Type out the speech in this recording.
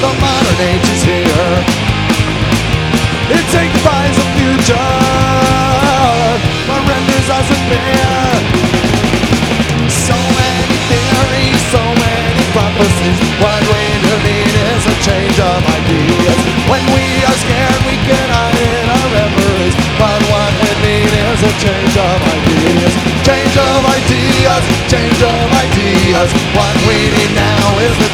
the modern age is here. It signifies the future, but renders us a fear. So many theories, so many prophecies. What we do need is a change of ideas. When we are scared, we can hide in our reveries, but what we need is a change of ideas. Change of ideas, change of ideas. What we need now is the